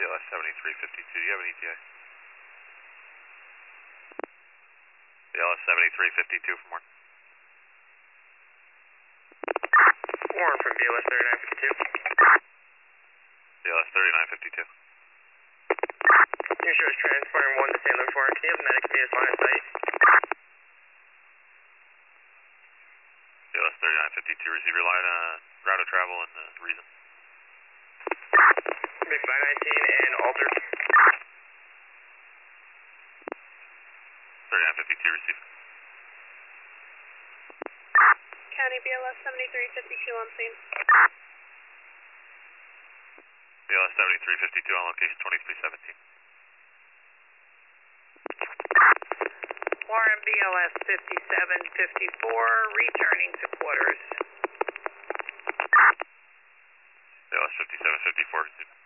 BLS 7352, do you have an ETA? BLS 7352 from Warren. Warren from BLS 3952. BLS 3952. Your show is transporting 1 to St. Louis Warren. Can you have the medic meet us line of sight? BLS 3952, receive your line, route of travel and reason. Big 519 and Alter. 3952, receive. County BLS 7352 on scene. BLS 7352 on location 2317. Warren BLS 5754, returning to quarters. BLS 5754, receive.